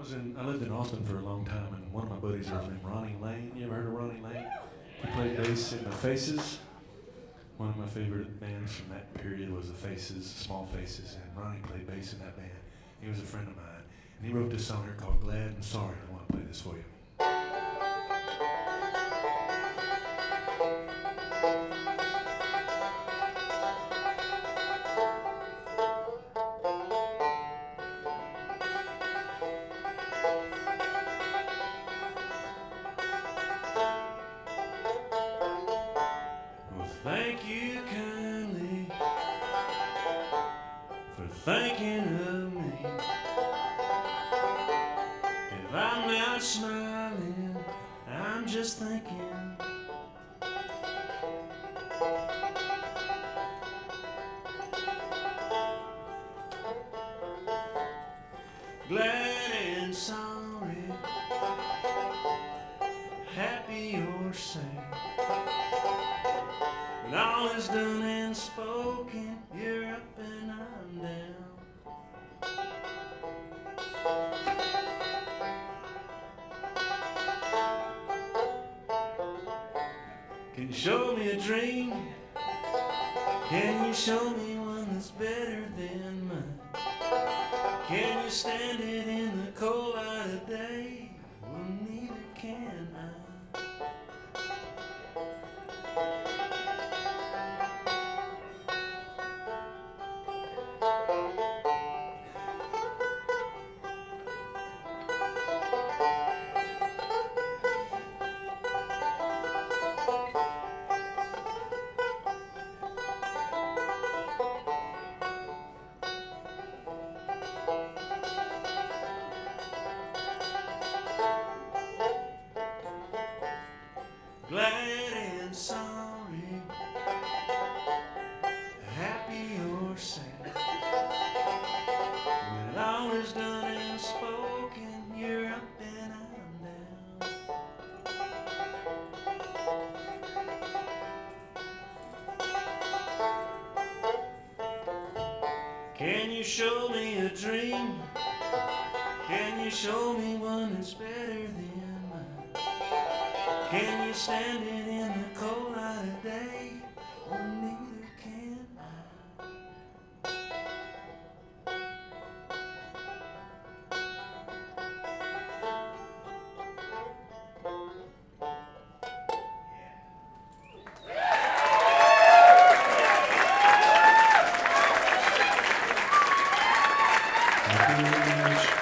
I lived in Austin for a long time, and one of my buddies there was named Ronnie Lane. You ever heard of Ronnie Lane? He played bass in the Faces. One of my favorite bands from that period was the Faces, Small Faces, and Ronnie played bass in that band. He was a friend of mine, and he wrote this song here called "Glad and Sorry." I want to play this for you. Well, thank you kindly for thinking of me. If I'm not smiling, I'm just thinking. Glad and sorry, happy or sad. When all is done and spoken, you're up and I'm down. Can you show me a dream? Can you show me one that's better than mine? Can you stand it in the cold light of day? Well, neither can I. Glad and sorry, happy or sad. When all is done and spoken, you're up and I'm down. Can you show me a dream? Can you show me one that's better than mine? Can you stand it in the cold light of day? Well, neither can I. Thank you very much.